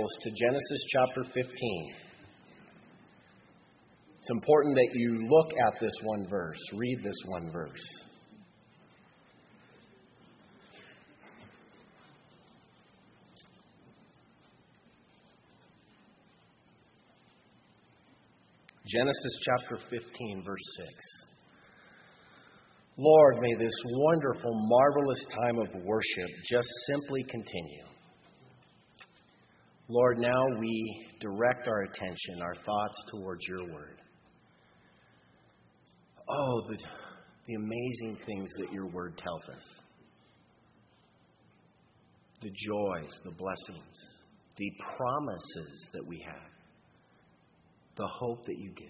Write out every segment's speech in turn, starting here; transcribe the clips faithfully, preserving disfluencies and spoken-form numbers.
Bibles to Genesis chapter fifteen. It's important that you look at this one verse, read this one verse. Genesis chapter fifteen, verse six. Lord, may this wonderful, marvelous time of worship just simply continue. Lord, now we direct our attention, our thoughts towards your word. Oh, the, the amazing things that your word tells us. The joys, the blessings, the promises that we have. The hope that you give.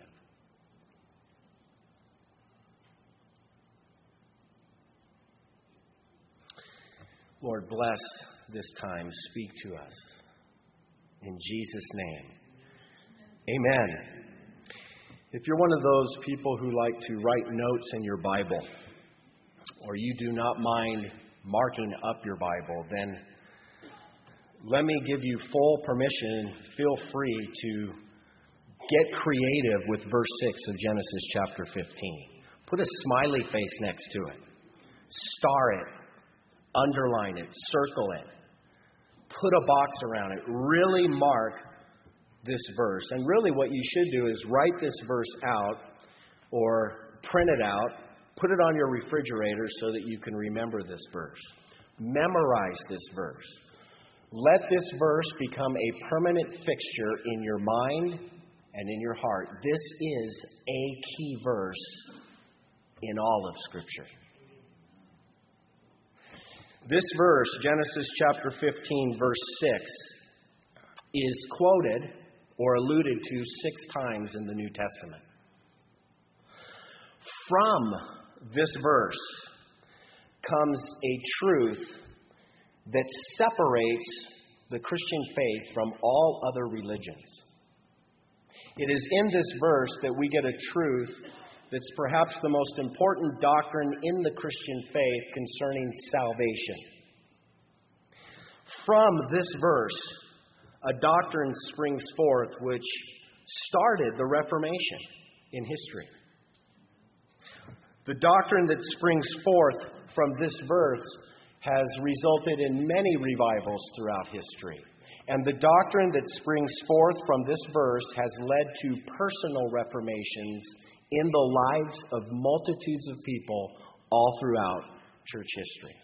Lord, bless this time. Speak to us. In Jesus' name. Amen. If you're one of those people who like to write notes in your Bible, or you do not mind marking up your Bible, then let me give you full permission. Feel free to get creative with verse six of Genesis chapter fifteen. Put a smiley face next to it. Star it. Underline it. Circle it. Put a box around it. Really mark this verse. And really what you should do is write this verse out or print it out. Put it on your refrigerator so that you can remember this verse. Memorize this verse. Let this verse become a permanent fixture in your mind and in your heart. This is a key verse in all of Scripture. This verse, Genesis chapter fifteen, verse six, is quoted or alluded to six times in the New Testament. From this verse comes a truth that separates the Christian faith from all other religions. It is in this verse that we get a truth that's perhaps the most important doctrine in the Christian faith concerning salvation. From this verse, a doctrine springs forth which started the Reformation in history. The doctrine that springs forth from this verse has resulted in many revivals throughout history. And the doctrine that springs forth from this verse has led to personal reformations in the lives of multitudes of people all throughout church history.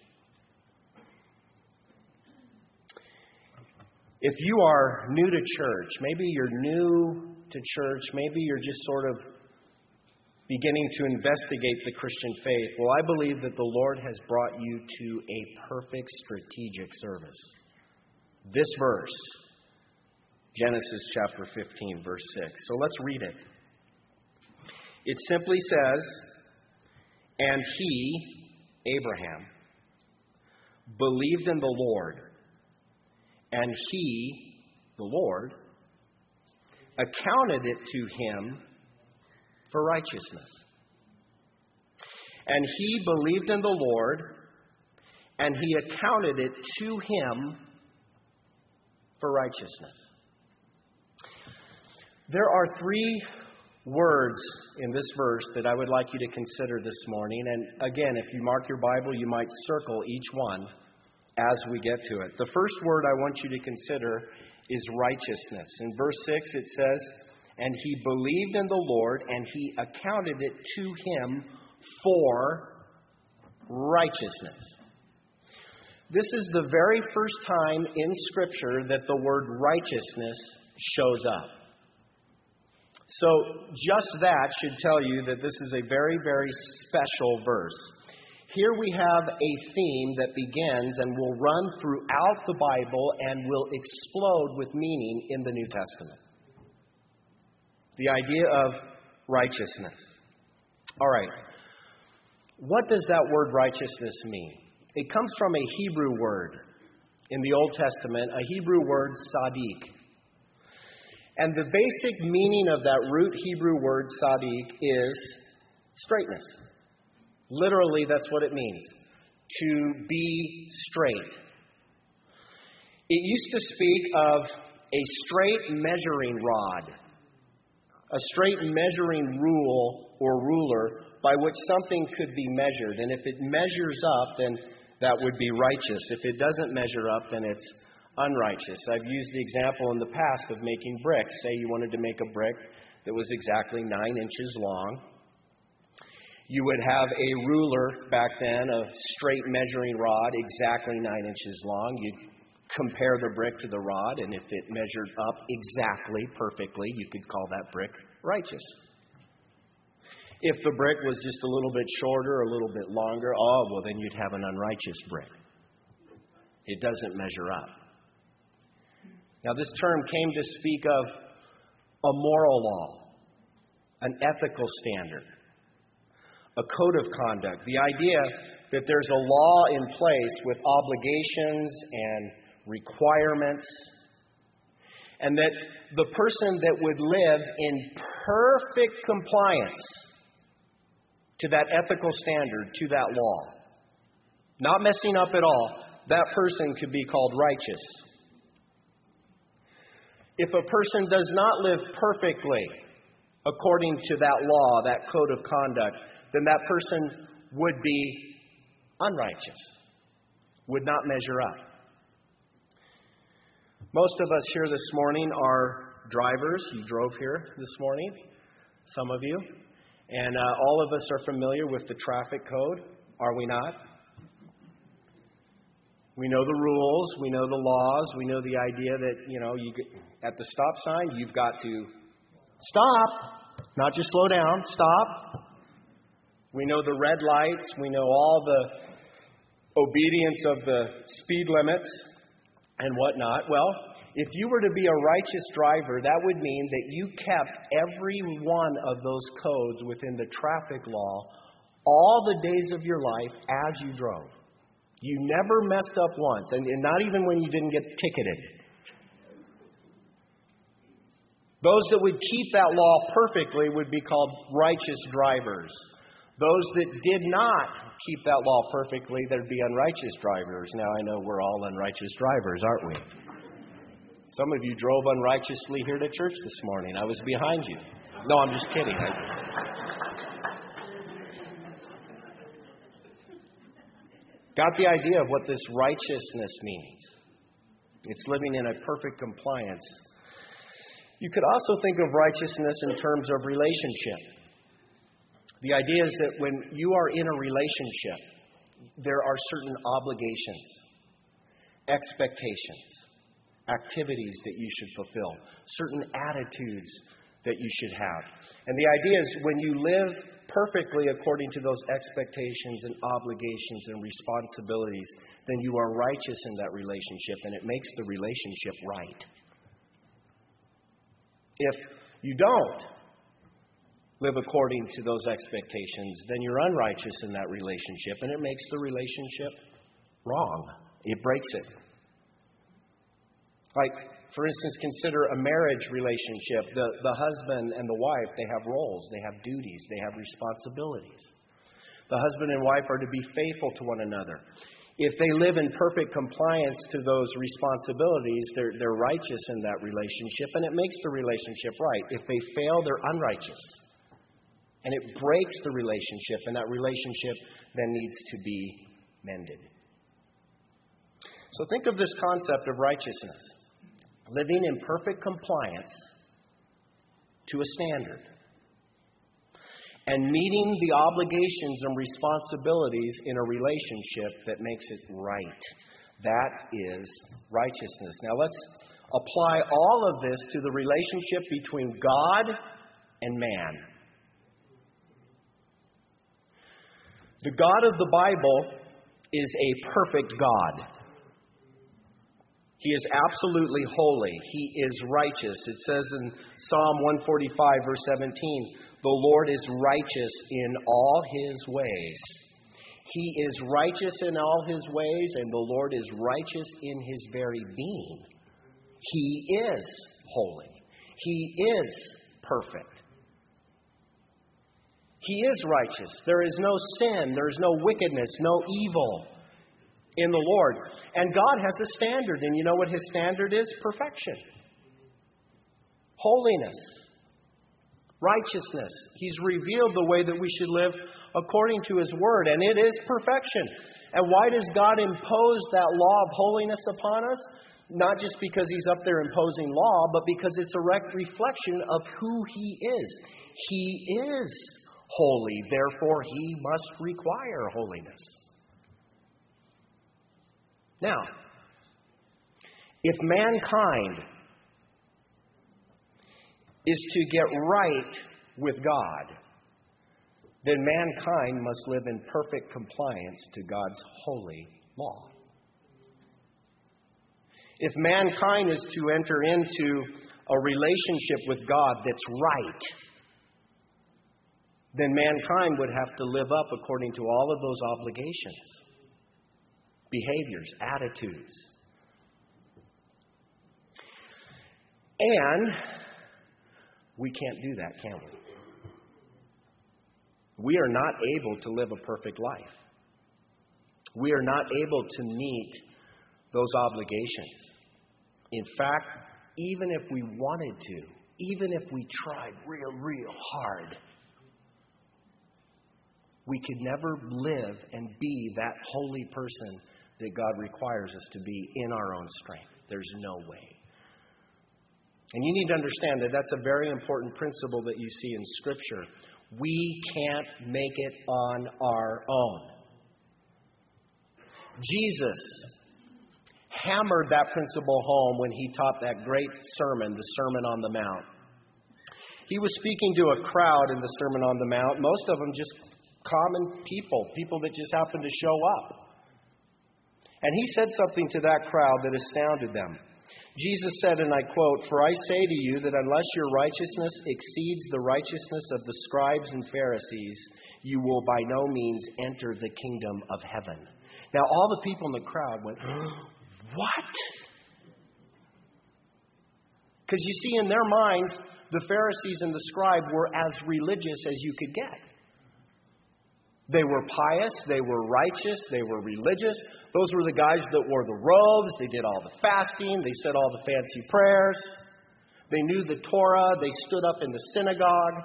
If you are new to church, maybe you're new to church, maybe you're just sort of beginning to investigate the Christian faith, well, I believe that the Lord has brought you to a perfect strategic service. This verse, Genesis chapter fifteen, verse six. So let's read it. It simply says, "And he," Abraham, "believed in the Lord, and he," the Lord, "accounted it to him for righteousness." And he believed in the Lord, and he accounted it to him for righteousness. There are three words in this verse that I would like you to consider this morning. And again, if you mark your Bible, you might circle each one as we get to it. The first word I want you to consider is righteousness. In verse six it says, "And he believed in the Lord, and he accounted it to him for righteousness." This is the very first time in Scripture that the word righteousness shows up. So just that should tell you that this is a very, very special verse. Here we have a theme that begins and will run throughout the Bible and will explode with meaning in the New Testament. The idea of righteousness. All right. What does that word righteousness mean? It comes from a Hebrew word in the Old Testament, a Hebrew word, tzaddik. And the basic meaning of that root Hebrew word, tzaddik, is straightness. Literally, that's what it means, to be straight. It used to speak of a straight measuring rod, a straight measuring rule or ruler by which something could be measured. And if it measures up, then that would be righteous. If it doesn't measure up, then it's unrighteous. I've used the example in the past of making bricks. Say you wanted to make a brick that was exactly nine inches long. You would have a ruler back then, a straight measuring rod, exactly nine inches long. You'd compare the brick to the rod, and if it measured up exactly, perfectly, you could call that brick righteous. If the brick was just a little bit shorter, a little bit longer, oh, well, then you'd have an unrighteous brick. It doesn't measure up. Now, this term came to speak of a moral law, an ethical standard, a code of conduct. The idea that there's a law in place with obligations and requirements, and that the person that would live in perfect compliance to that ethical standard, to that law, not messing up at all, that person could be called righteous. If a person does not live perfectly according to that law, that code of conduct, then that person would be unrighteous, would not measure up. Most of us here this morning are drivers. You drove here this morning, some of you. And uh, all of us are familiar with the traffic code, are we not? We know the rules, we know the laws, we know the idea that, you know, you get, at the stop sign, you've got to stop, not just slow down, stop. We know the red lights, we know all the obedience of the speed limits and whatnot. Well, if you were to be a righteous driver, that would mean that you kept every one of those codes within the traffic law all the days of your life as you drove. You never messed up once, and, and not even when you didn't get ticketed. Those that would keep that law perfectly would be called righteous drivers. Those that did not keep that law perfectly, there'd be unrighteous drivers. Now, I know we're all unrighteous drivers, aren't we? Some of you drove unrighteously here to church this morning. I was behind you. No, I'm just kidding. I... Got the idea of what this righteousness means. It's living in a perfect compliance. You could also think of righteousness in terms of relationship. The idea is that when you are in a relationship, there are certain obligations, expectations, activities that you should fulfill, certain attitudes that you should have. And the idea is when you live perfectly according to those expectations and obligations and responsibilities, then you are righteous in that relationship, and it makes the relationship right. If you don't live according to those expectations, then you're unrighteous in that relationship, and it makes the relationship wrong. It breaks it. Like, for instance, consider a marriage relationship. The, the husband and the wife, they have roles, they have duties, they have responsibilities. The husband and wife are to be faithful to one another. If they live in perfect compliance to those responsibilities, they're, they're righteous in that relationship, and it makes the relationship right. If they fail, they're unrighteous. And it breaks the relationship, and that relationship then needs to be mended. So think of this concept of righteousness. Living in perfect compliance to a standard. And meeting the obligations and responsibilities in a relationship that makes it right. That is righteousness. Now let's apply all of this to the relationship between God and man. The God of the Bible is a perfect God. He is absolutely holy. He is righteous. It says in Psalm one forty-five, verse seventeen, the Lord is righteous in all His ways. He is righteous in all His ways, and the Lord is righteous in His very being. He is holy. He is perfect. He is righteous. There is no sin. There is no wickedness, no evil in the Lord. And God has a standard, and you know what His standard is? Perfection. holiness, righteousness. He's revealed the way that we should live according to His Word, and it is perfection. And why does God impose that law of holiness upon us? Not just because He's up there imposing law, but because it's a rec- reflection of who He is. He is holy, therefore He must require holiness. Now, if mankind is to get right with God, then mankind must live in perfect compliance to God's holy law. If mankind is to enter into a relationship with God that's right, then mankind would have to live up according to all of those obligations, behaviors, attitudes. And we can't do that, can we? We are not able to live a perfect life. We are not able to meet those obligations. In fact, even if we wanted to, even if we tried real, real hard, we could never live and be that holy person that God requires us to be in our own strength. There's no way. And you need to understand that that's a very important principle that you see in Scripture. We can't make it on our own. Jesus hammered that principle home when He taught that great sermon, the Sermon on the Mount. He was speaking to a crowd in the Sermon on the Mount, most of them just common people, people that just happened to show up. And He said something to that crowd that astounded them. Jesus said, and I quote, "For I say to you that unless your righteousness exceeds the righteousness of the scribes and Pharisees, you will by no means enter the kingdom of heaven." Now all the people in the crowd went, "What?" Because you see, in their minds, the Pharisees and the scribe were as religious as you could get. They were pious, they were righteous, they were religious. Those were the guys that wore the robes, they did all the fasting, they said all the fancy prayers. They knew the Torah, they stood up in the synagogue.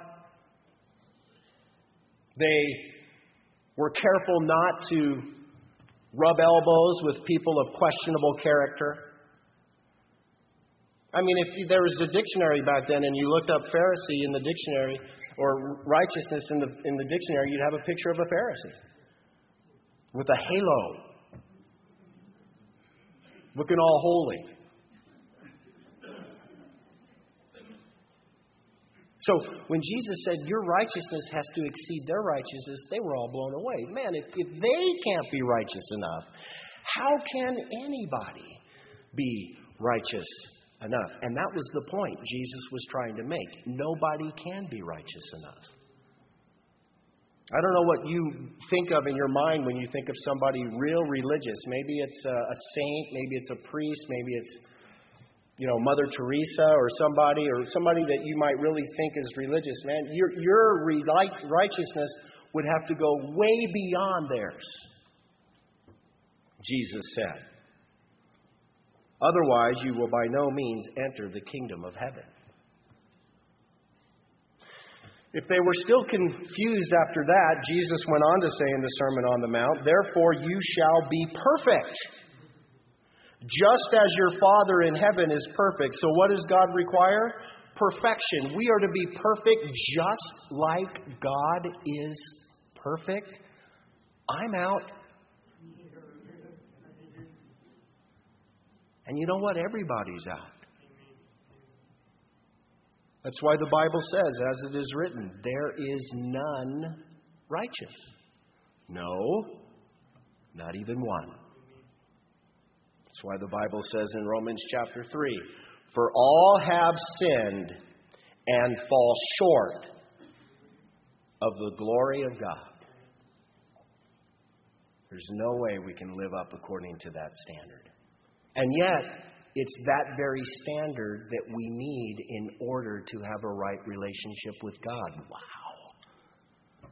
They were careful not to rub elbows with people of questionable character. I mean, if there was a dictionary back then and you looked up Pharisee in the dictionary, or righteousness in the in the dictionary, you'd have a picture of a Pharisee with a halo, looking all holy. So when Jesus said, "Your righteousness has to exceed their righteousness," they were all blown away. Man, if, if they can't be righteous enough, how can anybody be righteous enough? And that was the point Jesus was trying to make. Nobody can be righteous enough. I don't know what you think of in your mind when you think of somebody real religious. Maybe it's a, a saint, maybe it's a priest, maybe it's, you know, Mother Teresa or somebody, or somebody that you might really think is religious. Man, your, your righteousness would have to go way beyond theirs, Jesus said. Otherwise, you will by no means enter the kingdom of heaven. If they were still confused after that, Jesus went on to say in the Sermon on the Mount, "Therefore you shall be perfect, just as your Father in heaven is perfect." So what does God require? Perfection. We are to be perfect just like God is perfect. I'm out. And you know what? Everybody's out. That's why the Bible says, as it is written, there is none righteous. No, not even one. That's why the Bible says in Romans chapter three, "For all have sinned and fall short of the glory of God." There's no way we can live up according to that standard. And yet, it's that very standard that we need in order to have a right relationship with God. Wow.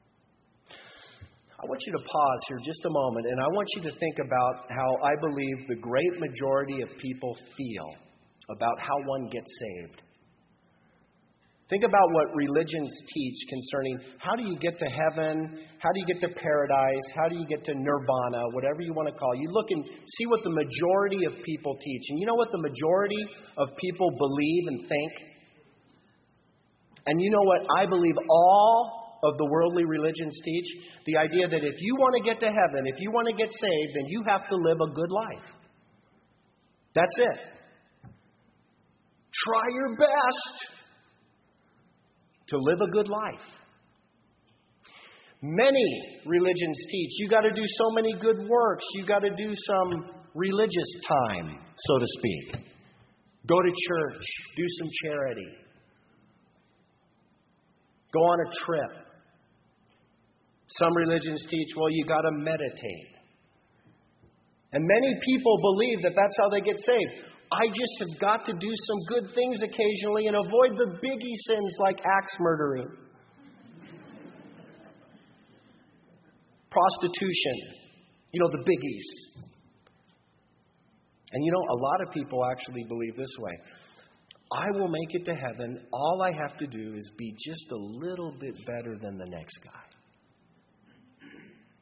I want you to pause here just a moment, and I want you to think about how I believe the great majority of people feel about how one gets saved. Think about what religions teach concerning how do you get to heaven, how do you get to paradise, how do you get to nirvana, whatever you want to call it. You look and see what the majority of people teach. And you know what the majority of people believe and think? And you know what I believe all of the worldly religions teach? The idea that if you want to get to heaven, if you want to get saved, then you have to live a good life. That's it. Try your best to live a good life. Many religions teach you got to do so many good works. You got to do some religious time, so to speak. Go to church. Do some charity. Go on a trip. Some religions teach, well, you got to meditate. And many people believe that that's how they get saved. I just have got to do some good things occasionally and avoid the biggie sins like axe murdering, prostitution, you know, the biggies. And you know, a lot of people actually believe this way. I will make it to heaven. All I have to do is be just a little bit better than the next guy.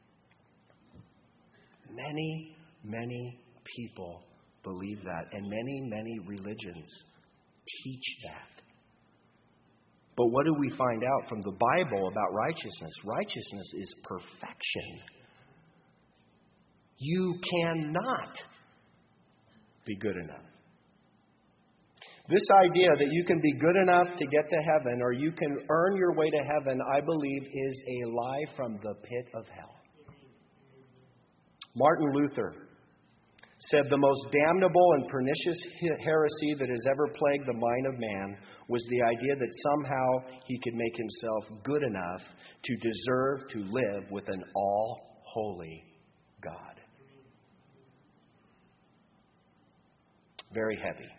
Many, many people believe that, and many, many religions teach that. But what do we find out from the Bible about righteousness? Righteousness is perfection. You cannot be good enough. This idea that you can be good enough to get to heaven or you can earn your way to heaven, I believe, is a lie from the pit of hell. Martin Luther said the most damnable and pernicious heresy that has ever plagued the mind of man was the idea that somehow he could make himself good enough to deserve to live with an all-holy God. Very heavy.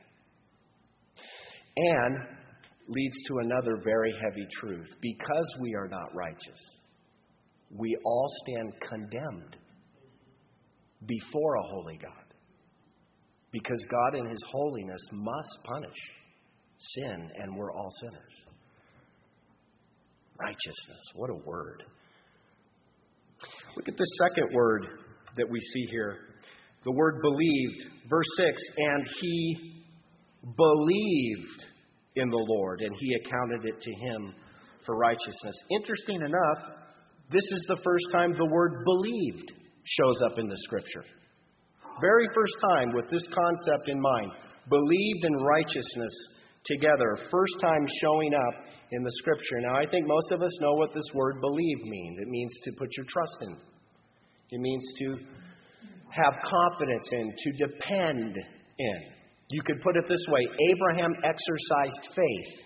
And leads to another very heavy truth. Because we are not righteous, we all stand condemned before a holy God. Because God in His holiness must punish sin, and we're all sinners. Righteousness, what a word. Look at the second word that we see here. The word believed. Verse six, and he believed in the Lord, and He accounted it to him for righteousness. Interesting enough, this is the first time the word believed shows up in the Scripture. Very first time with this concept in mind. Believed and righteousness together. First time showing up in the Scripture. Now, I think most of us know what this word believe means. It means to put your trust in. It means to have confidence in, to depend in. You could put it this way. Abraham exercised faith.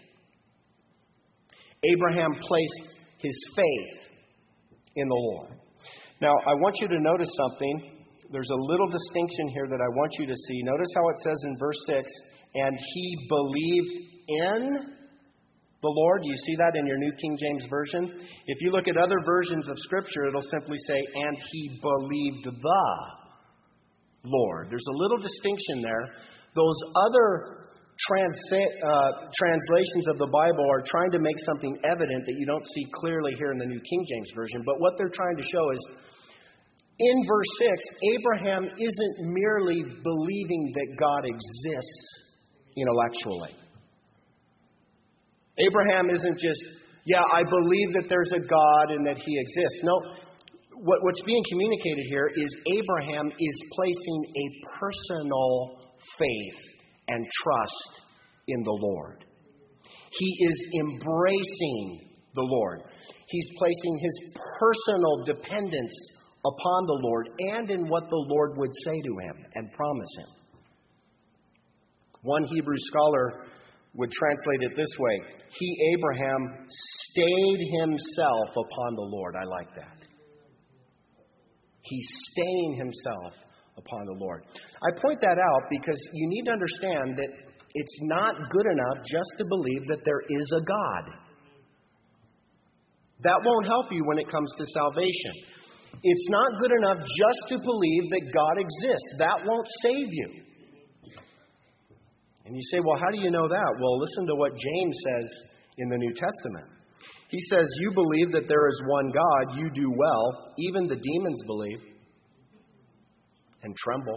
Abraham placed his faith in the Lord. Now, I want you to notice something. There's a little distinction here that I want you to see. Notice how it says in verse six, and he believed in the Lord. You see that in your New King James Version? If you look at other versions of Scripture, it'll simply say, and he believed the Lord. There's a little distinction there. Those other trans- uh, translations of the Bible are trying to make something evident that you don't see clearly here in the New King James Version. But what they're trying to show is, in verse six, Abraham isn't merely believing that God exists intellectually. Abraham isn't just, yeah, I believe that there's a God and that He exists. No, what, what's being communicated here is Abraham is placing a personal faith and trust in the Lord. He is embracing the Lord. He's placing his personal dependence upon the Lord and in what the Lord would say to him and promise him. One Hebrew scholar would translate it this way. He, Abraham, stayed himself upon the Lord. I like that. He's staying himself upon the Lord. I point that out because you need to understand that it's not good enough just to believe that there is a God. That won't help you when it comes to salvation. It's not good enough just to believe that God exists. That won't save you. And you say, well, how do you know that? Well, listen to what James says in the New Testament. He says, you believe that there is one God, you do well. Even the demons believe and tremble.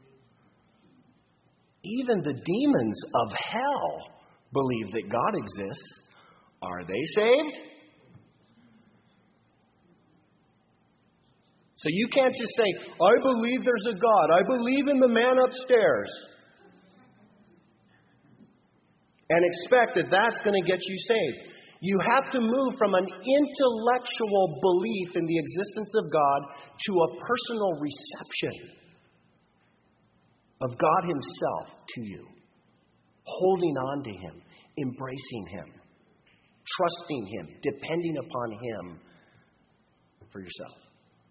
Even the demons of hell believe that God exists. Are they saved? So you can't just say, I believe there's a God. I believe in the man upstairs. And expect that that's going to get you saved. You have to move from an intellectual belief in the existence of God to a personal reception of God Himself to you. Holding on to Him, embracing Him, trusting Him, depending upon Him for yourself.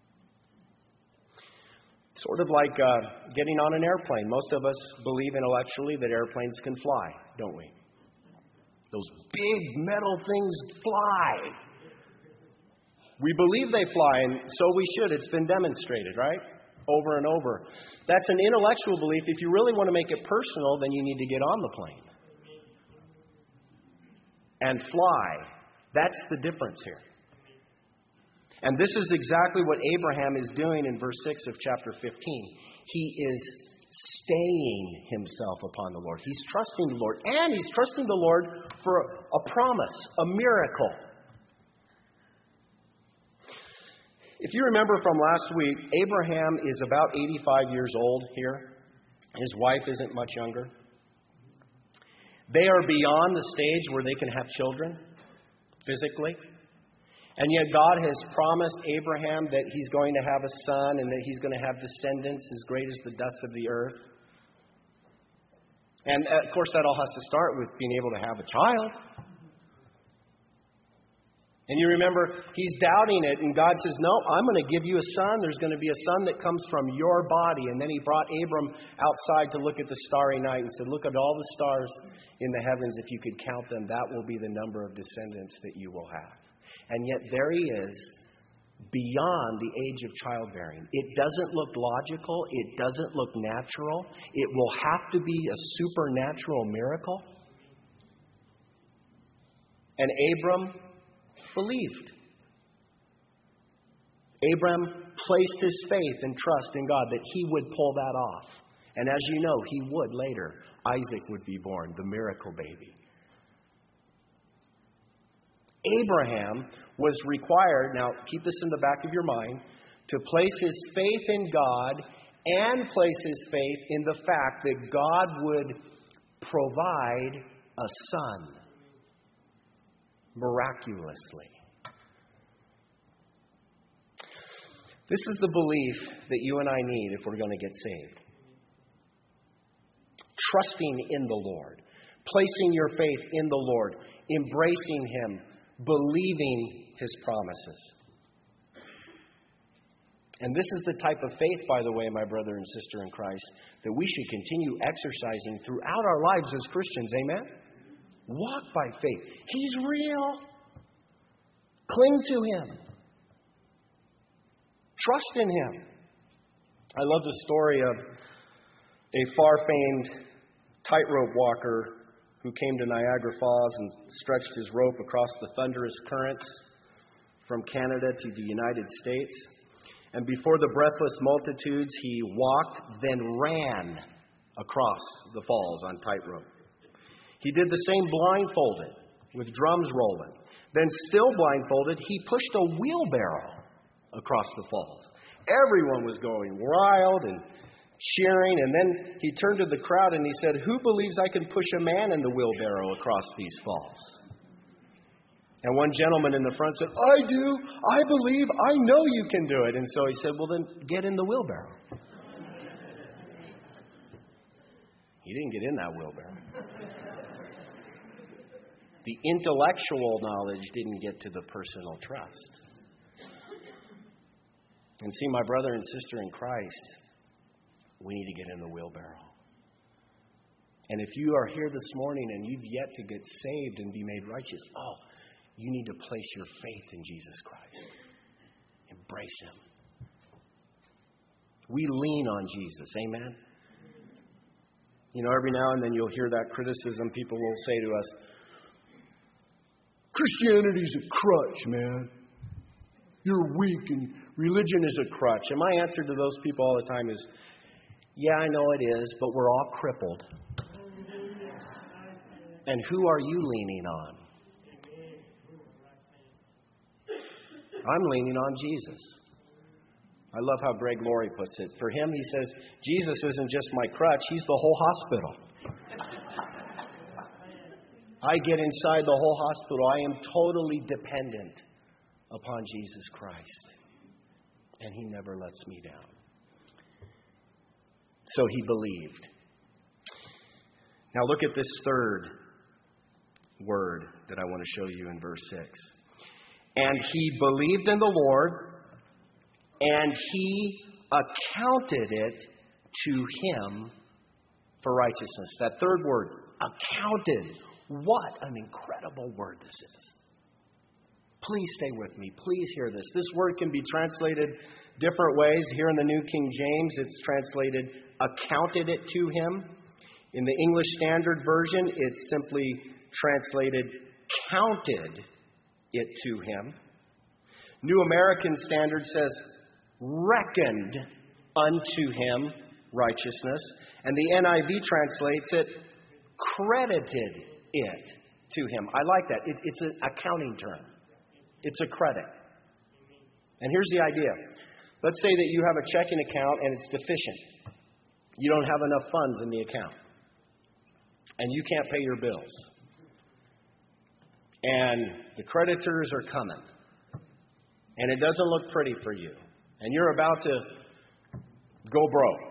Sort of like uh, getting on an airplane. Most of us believe intellectually that airplanes can fly, don't we? Those big metal things fly. We believe they fly, and so we should. It's been demonstrated, right? Over and over. That's an intellectual belief. If you really want to make it personal, then you need to get on the plane and fly. That's the difference here. And this is exactly what Abraham is doing in verse six of chapter fifteen. He is staying himself upon the Lord. He's trusting the Lord. And he's trusting the Lord for a promise, a miracle. If you remember from last week, Abraham is about eighty-five years old here. His wife isn't much younger. They are beyond the stage where they can have children physically. And yet God has promised Abraham that He's going to have a son and that he's going to have descendants as great as the dust of the earth. And of course that all has to start with being able to have a child. And you remember, he's doubting it, and God says, no, I'm going to give you a son. There's going to be a son that comes from your body. And then He brought Abram outside to look at the starry night and said, look at all the stars in the heavens. If you could count them, that will be the number of descendants that you will have. And yet there he is, beyond the age of childbearing. It doesn't look logical. It doesn't look natural. It will have to be a supernatural miracle. And Abram believed. Abram placed his faith and trust in God that He would pull that off. And as you know, he would later. Isaac would be born, the miracle baby. Abraham was required, now keep this in the back of your mind, to place his faith in God and place his faith in the fact that God would provide a son miraculously. This is the belief that you and I need if we're going to get saved. Trusting in the Lord, placing your faith in the Lord, embracing Him, believing His promises. And this is the type of faith, by the way, my brother and sister in Christ, that we should continue exercising throughout our lives as Christians. Amen? Walk by faith. He's real. Cling to Him. Trust in Him. I love the story of a far-famed tightrope walker who came to Niagara Falls and stretched his rope across the thunderous currents from Canada to the United States. And before the breathless multitudes, he walked, then ran across the falls on tightrope. He did the same blindfolded, with drums rolling. Then, still blindfolded, he pushed a wheelbarrow across the falls. Everyone was going wild and cheering, and then he turned to the crowd and he said, who believes I can push a man in the wheelbarrow across these falls? And one gentleman in the front said, I do, I believe, I know you can do it. And so he said, well then, get in the wheelbarrow. He didn't get in that wheelbarrow. The intellectual knowledge didn't get to the personal trust. And see, my brother and sister in Christ, we need to get in the wheelbarrow. And if you are here this morning and you've yet to get saved and be made righteous, oh, you need to place your faith in Jesus Christ. Embrace Him. We lean on Jesus. Amen? You know, every now and then you'll hear that criticism. People will say to us, Christianity's a crutch, man. You're weak and religion is a crutch. And my answer to those people all the time is, yeah, I know it is, but we're all crippled. And who are you leaning on? I'm leaning on Jesus. I love how Greg Laurie puts it. For him, he says, Jesus isn't just my crutch, he's the whole hospital. I get inside the whole hospital. I am totally dependent upon Jesus Christ. And he never lets me down. So he believed. Now look at this third word that I want to show you in verse six. And he believed in the Lord, and he accounted it to him for righteousness. That third word, accounted. What an incredible word this is. Please stay with me. Please hear this. This word can be translated different ways. Here in the New King James, it's translated, accounted it to him. In the English Standard Version, it's simply translated, counted it to him. New American Standard says, reckoned unto him righteousness. And the N I V translates it, credited it to him. I like that. It, it's an accounting term. It's a credit. And here's the idea. Let's say that you have a checking account and it's deficient. You don't have enough funds in the account. And you can't pay your bills. And the creditors are coming. And it doesn't look pretty for you. And you're about to go broke.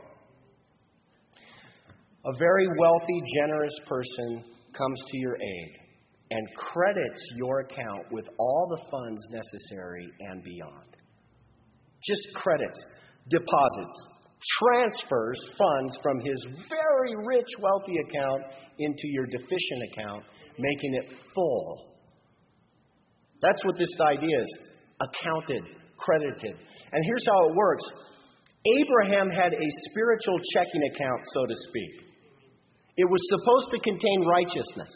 A very wealthy, generous person comes to your aid and credits your account with all the funds necessary and beyond. Just credits, deposits, transfers funds from his very rich, wealthy account into your deficient account, making it full. That's what this idea is. Accounted, credited. And here's how it works. Abraham had a spiritual checking account, so to speak. It was supposed to contain righteousness.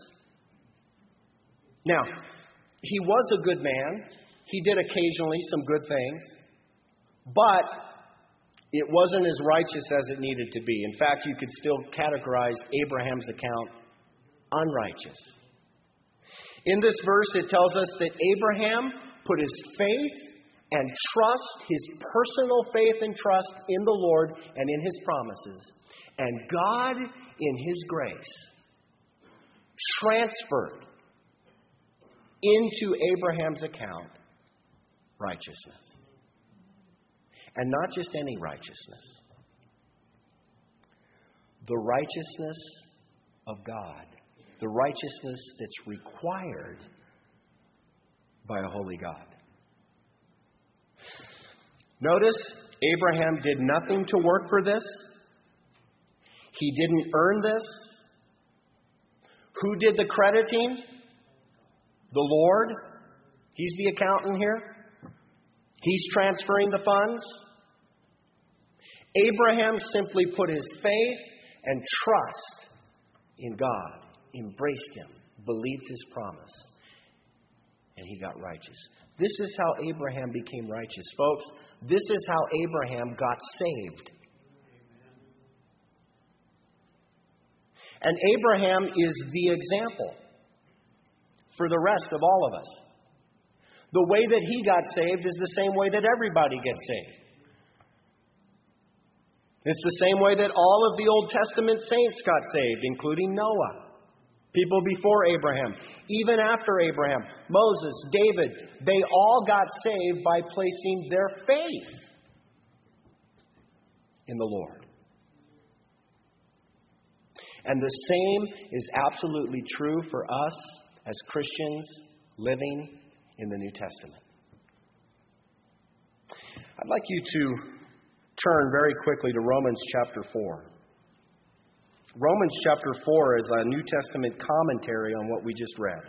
Now, he was a good man. He did occasionally some good things. But it wasn't as righteous as it needed to be. In fact, you could still categorize Abraham's account unrighteous. In this verse, it tells us that Abraham put his faith and trust, his personal faith and trust in the Lord and in his promises. And God, in his grace, transferred into Abraham's account righteousness. And not just any righteousness. The righteousness of God. The righteousness that's required by a holy God. Notice, Abraham did nothing to work for this. He didn't earn this. Who did the crediting? The Lord. He's the accountant here. He's transferring the funds. Abraham simply put his faith and trust in God, embraced him, believed his promise, and he got righteous. This is how Abraham became righteous. Folks, this is how Abraham got saved. And Abraham is the example for the rest of all of us. The way that he got saved is the same way that everybody gets saved. It's the same way that all of the Old Testament saints got saved, including Noah. People before Abraham, even after Abraham, Moses, David, they all got saved by placing their faith in the Lord. And the same is absolutely true for us as Christians living in the New Testament. I'd like you to turn very quickly to Romans chapter four. Romans chapter four is a New Testament commentary on what we just read.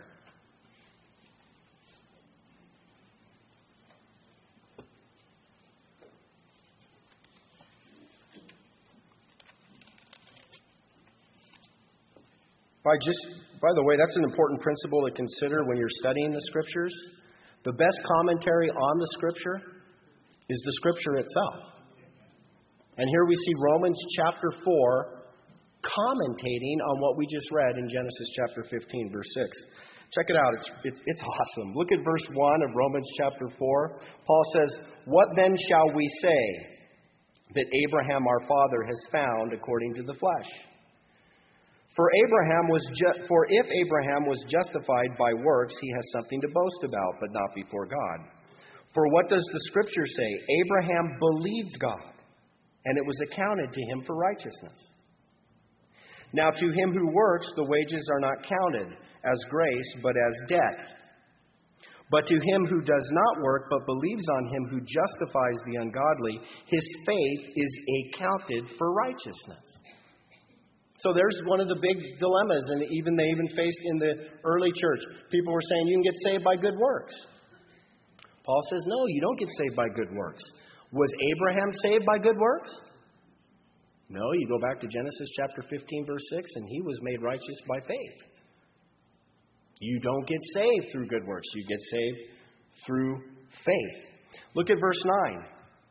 By just By the way, that's an important principle to consider when you're studying the Scriptures. The best commentary on the Scripture is the Scripture itself. And here we see Romans chapter four commentating on what we just read in Genesis chapter fifteen, verse six. Check it out. It's, it's, it's awesome. Look at verse one of Romans chapter four. Paul says, "What then shall we say that Abraham our father has found according to the flesh? For Abraham was ju- for if Abraham was justified by works, he has something to boast about, but not before God. For what does the Scripture say? Abraham believed God, and it was accounted to him for righteousness. Now to him who works, the wages are not counted as grace, but as debt. But to him who does not work, but believes on him who justifies the ungodly, his faith is accounted for righteousness." So there's one of the big dilemmas, and even they even faced in the early church. People were saying you can get saved by good works. Paul says, no, you don't get saved by good works. Was Abraham saved by good works? No, you go back to Genesis chapter fifteen, verse six, and he was made righteous by faith. You don't get saved through good works. You get saved through faith. Look at verse nine.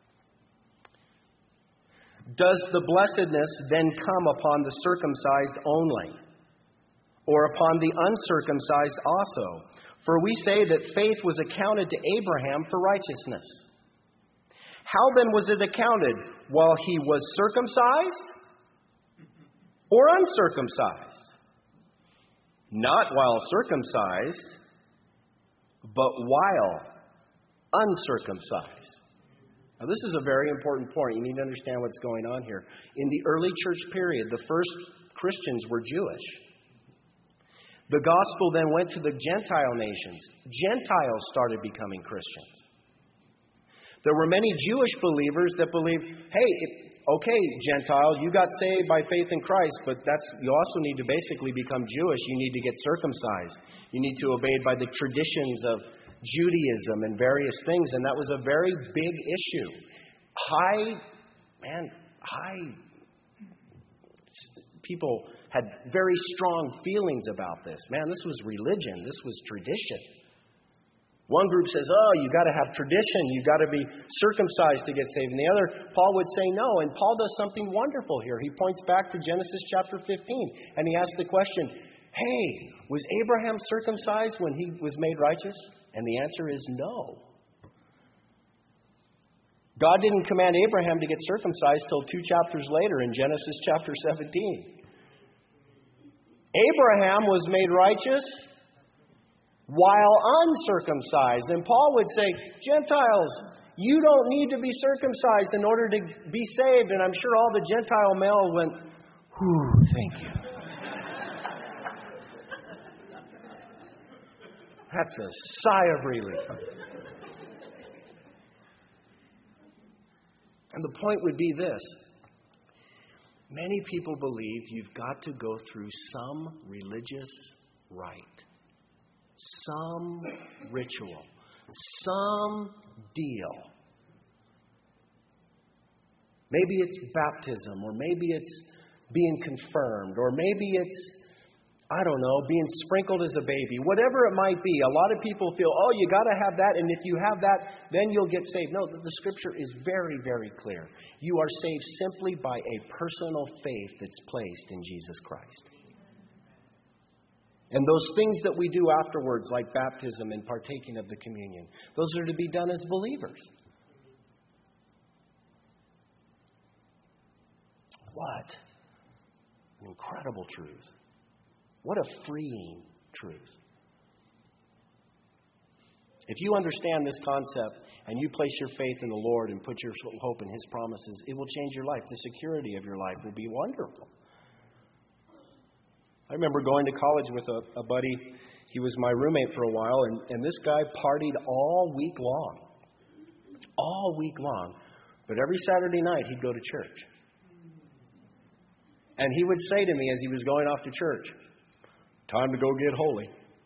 "Does the blessedness then come upon the circumcised only, or upon the uncircumcised also? For we say that faith was accounted to Abraham for righteousness. How then was it accounted? While he was circumcised or uncircumcised? Not while circumcised, but while uncircumcised." Now, this is a very important point. You need to understand what's going on here. In the early church period, the first Christians were Jewish. The gospel then went to the Gentile nations. Gentiles started becoming Christians. There were many Jewish believers that believed, hey, it, okay, Gentile, you got saved by faith in Christ, but that's you also need to basically become Jewish. You need to get circumcised. You need to obey by the traditions of Judaism and various things, and that was a very big issue. High, man, high people had very strong feelings about this. Man, this was religion. This was tradition. One group says, oh, you got to have tradition. You got to be circumcised to get saved. And the other, Paul would say no. And Paul does something wonderful here. He points back to Genesis chapter fifteen, and he asks the question, hey, was Abraham circumcised when he was made righteous? And the answer is no. God didn't command Abraham to get circumcised till two chapters later in Genesis chapter seventeen. Abraham was made righteous while uncircumcised. And Paul would say, Gentiles, you don't need to be circumcised in order to be saved. And I'm sure all the Gentile male went, whew, thank you. That's a sigh of relief. And the point would be this. Many people believe you've got to go through some religious rite, some ritual, some deal. Maybe it's baptism, or maybe it's being confirmed, or maybe it's, I don't know, being sprinkled as a baby. Whatever it might be, a lot of people feel, oh, you got to have that, and if you have that, then you'll get saved. No, the Scripture is very, very clear. You are saved simply by a personal faith that's placed in Jesus Christ. And those things that we do afterwards, like baptism and partaking of the communion, those are to be done as believers. What an incredible truth. What a freeing truth. If you understand this concept and you place your faith in the Lord and put your hope in His promises, it will change your life. The security of your life will be wonderful. I remember going to college with a, a buddy. He was my roommate for a while, and, and this guy partied all week long. All week long. But every Saturday night, he'd go to church. And he would say to me as he was going off to church, time to go get holy.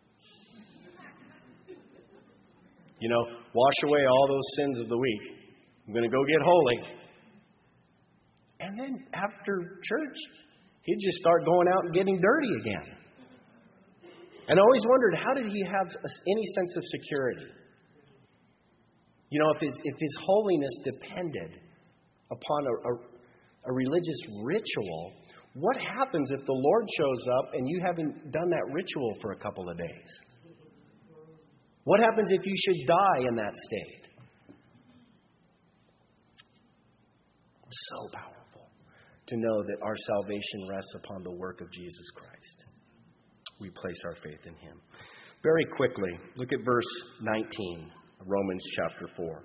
You know, wash away all those sins of the week. I'm going to go get holy. And then after church, he'd just start going out and getting dirty again. And I always wondered, how did he have any sense of security? You know, if his, if his holiness depended upon a, a, a religious ritual, what happens if the Lord shows up and you haven't done that ritual for a couple of days? What happens if you should die in that state? So powerful to know that our salvation rests upon the work of Jesus Christ. We place our faith in him. Very quickly, look at verse nineteen of Romans chapter four.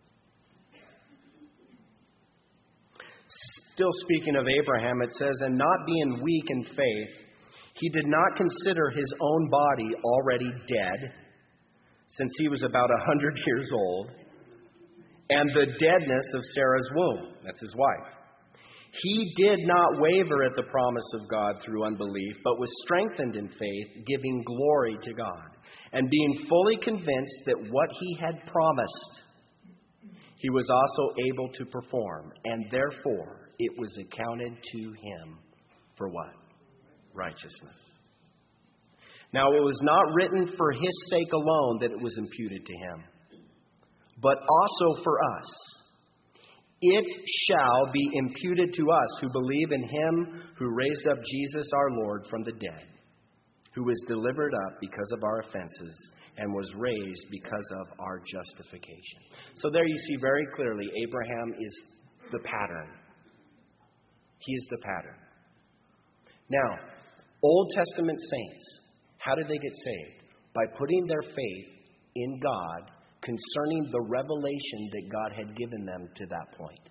Still speaking of Abraham, it says, "And not being weak in faith, he did not consider his own body already dead, since he was about a hundred years old, and the deadness of Sarah's womb," that's his wife. "He did not waver at the promise of God through unbelief, but was strengthened in faith, giving glory to God, and being fully convinced that what he had promised, he was also able to perform, and therefore it was accounted to him for" what? Righteousness. Now it was not written for his sake alone that it was imputed to him, but also for us. It shall be imputed to us who believe in him who raised up Jesus our Lord from the dead, who was delivered up because of our offenses and was raised because of our justification. So there you see very clearly Abraham is the pattern. He is the pattern. Now, Old Testament saints, how did they get saved? By putting their faith in God concerning the revelation that God had given them to that point.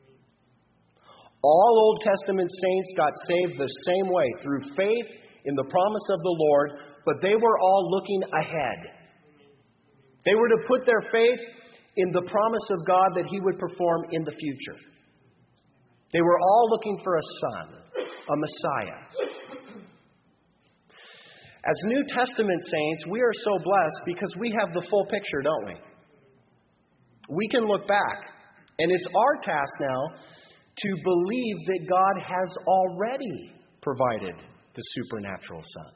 All Old Testament saints got saved the same way, through faith in the promise of the Lord, but they were all looking ahead. They were to put their faith in the promise of God that he would perform in the future. They were all looking for a son, a Messiah. As New Testament saints, we are so blessed because we have the full picture, don't we? We can look back, and it's our task now to believe that God has already provided the supernatural Son.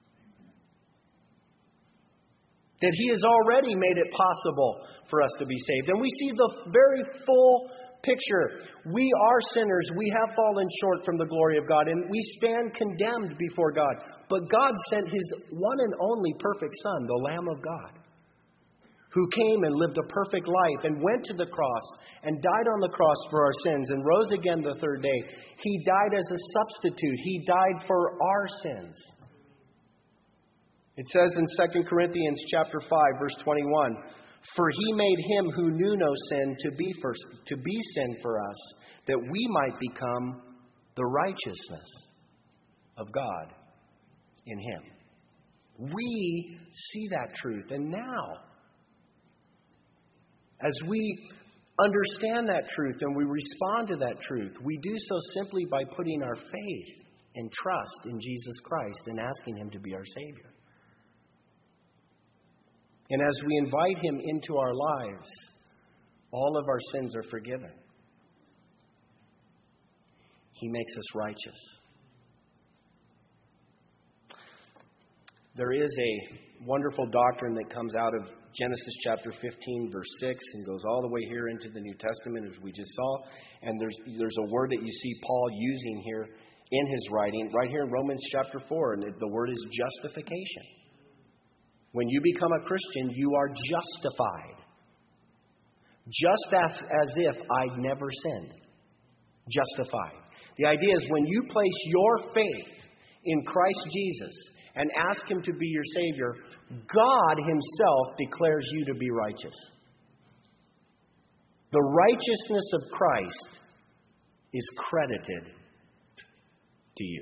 That he has already made it possible for us to be saved. And we see the very full picture. We are sinners. We have fallen short from the glory of God, and we stand condemned before God. But God sent his one and only perfect Son, the Lamb of God, who came and lived a perfect life and went to the cross and died on the cross for our sins and rose again the third day. He died as a substitute. He died for our sins. It says in Second Corinthians chapter five, verse twenty-one, "For he made him who knew no sin to be for, to be sin for us, that we might become the righteousness of God in him." We see that truth. And now, as we understand that truth and we respond to that truth, we do so simply by putting our faith and trust in Jesus Christ and asking him to be our Savior. And as we invite him into our lives, all of our sins are forgiven. He makes us righteous. There is a wonderful doctrine that comes out of Genesis chapter fifteen, verse six, and goes all the way here into the New Testament, as we just saw. And there's, there's a word that you see Paul using here in his writing, right here in Romans chapter four, and the word is justification. When you become a Christian, you are justified. Just as, as if I'd never sinned. Justified. The idea is when you place your faith in Christ Jesus and ask him to be your Savior, God himself declares you to be righteous. The righteousness of Christ is credited to you.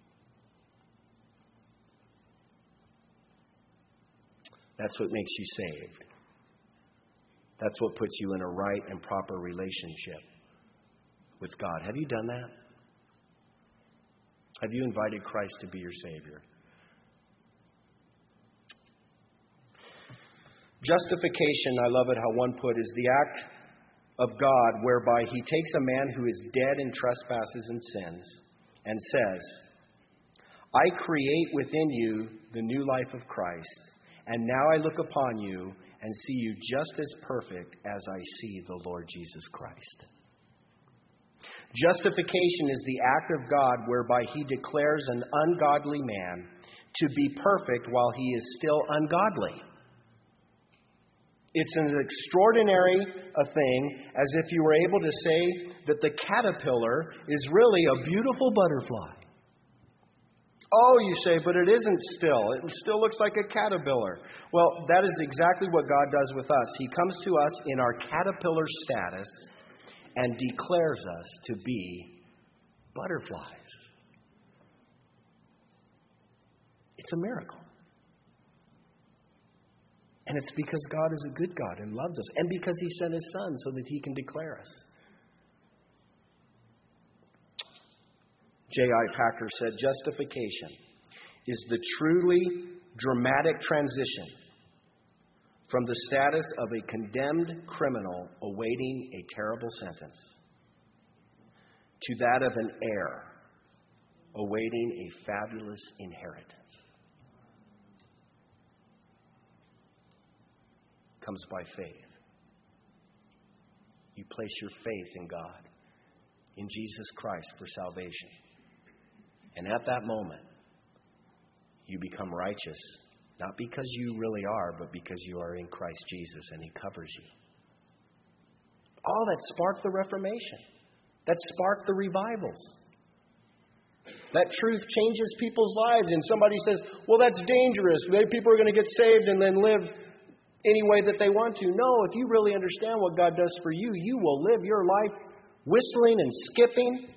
That's what makes you saved. That's what puts you in a right and proper relationship with God. Have you done that? Have you invited Christ to be your Savior? Justification, I love it how one put, is the act of God whereby he takes a man who is dead in trespasses and sins and says, I create within you the new life of Christ, and now I look upon you and see you just as perfect as I see the Lord Jesus Christ. Justification is the act of God whereby He declares an ungodly man to be perfect while he is still ungodly. It's an extraordinary a thing, as if you were able to say that the caterpillar is really a beautiful butterfly. Oh, you say, but it isn't still. It still looks like a caterpillar. Well, that is exactly what God does with us. He comes to us in our caterpillar status and declares us to be butterflies. It's a miracle. And it's because God is a good God and loves us. And because He sent His Son so that He can declare us. J I Packer said, justification is the truly dramatic transition from the status of a condemned criminal awaiting a terrible sentence to that of an heir awaiting a fabulous inheritance. Comes by faith. You place your faith in God, in Jesus Christ for salvation. And at that moment, you become righteous, not because you really are, but because you are in Christ Jesus and He covers you. All that sparked the Reformation. That sparked the revivals. That truth changes people's lives. And somebody says, well, that's dangerous. Maybe people are going to get saved and then live any way that they want to. No, if you really understand what God does for you, you will live your life whistling and skipping,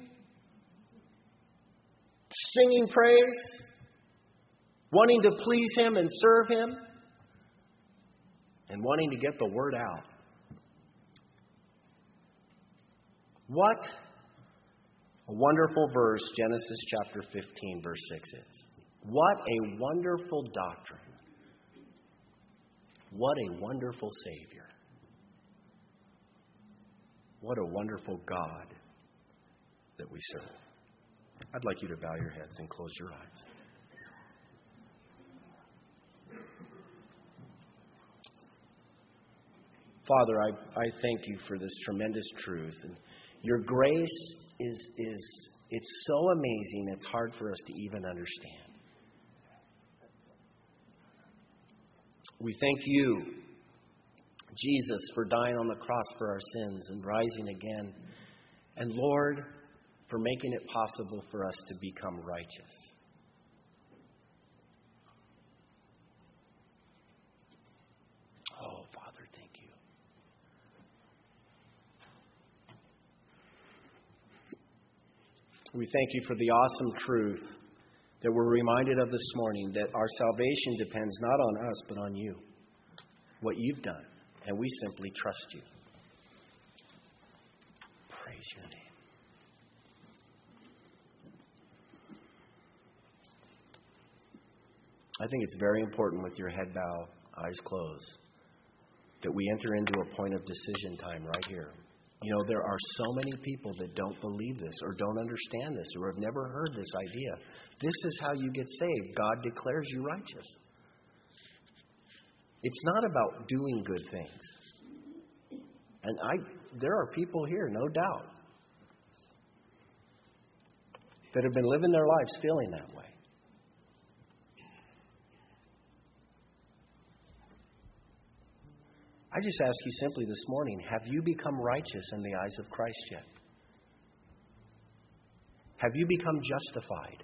singing praise, wanting to please Him and serve Him, and wanting to get the word out. What a wonderful verse Genesis chapter fifteen, verse six is. What a wonderful doctrine. What a wonderful Savior. What a wonderful God that we serve. I'd like you to bow your heads and close your eyes. Father, I, I thank you for this tremendous truth. And your grace is, is it's so amazing, it's hard for us to even understand. We thank you, Jesus, for dying on the cross for our sins and rising again. And Lord, for making it possible for us to become righteous. Oh, Father, thank you. We thank you for the awesome truth that we're reminded of this morning, that our salvation depends not on us, but on you, what you've done, and we simply trust you. Praise your name. I think it's very important, with your head bowed, eyes closed, that we enter into a point of decision time right here. You know, there are so many people that don't believe this or don't understand this or have never heard this idea. This is how you get saved. God declares you righteous. It's not about doing good things. And I, there are people here, no doubt, that have been living their lives feeling that way. I just ask you simply this morning, have you become righteous in the eyes of Christ yet? Have you become justified?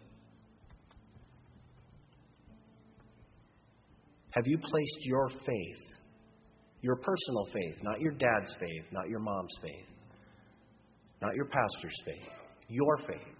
Have you placed your faith, your personal faith, not your dad's faith, not your mom's faith, not your pastor's faith, your faith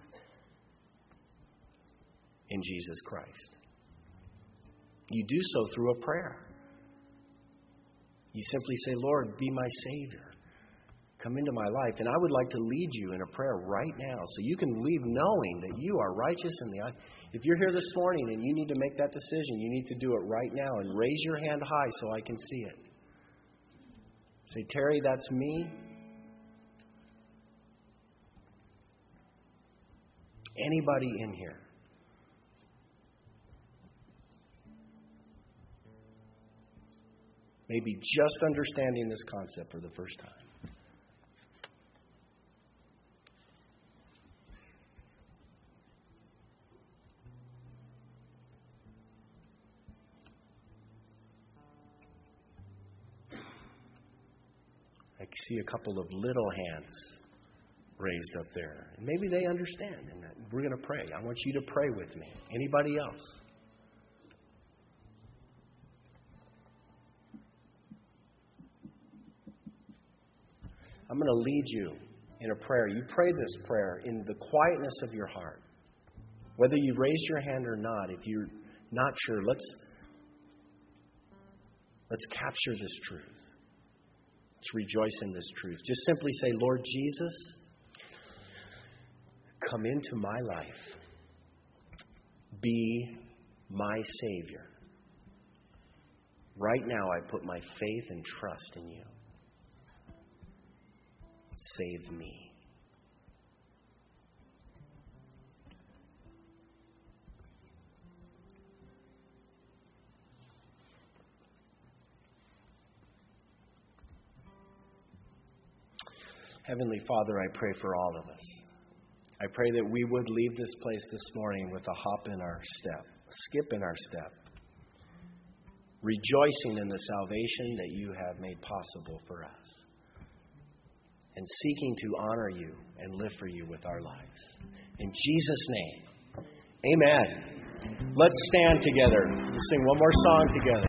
in Jesus Christ? You do so through a prayer. You simply say, Lord, be my Savior. Come into my life. And I would like to lead you in a prayer right now so you can leave knowing that you are righteous in the eye. If you're here this morning and you need to make that decision, you need to do it right now and raise your hand high so I can see it. Say, Terry, that's me. Anybody in here? maybe just understanding this concept for the first time. I see a couple of little hands raised up there. And maybe they understand, and we're going to pray. I want you to pray with me. Anybody else? I'm going to lead you in a prayer. You pray this prayer in the quietness of your heart. Whether you raise your hand or not, if you're not sure, let's let's capture this truth. Let's rejoice in this truth. Just simply say, Lord Jesus, come into my life. Be my Savior. Right now I put my faith and trust in you. Save me. Heavenly Father, I pray for all of us. I pray that we would leave this place this morning with a hop in our step, a skip in our step, rejoicing in the salvation that you have made possible for us, and seeking to honor you and live for you with our lives. In Jesus' name, amen. Let's stand together. We'll sing one more song together.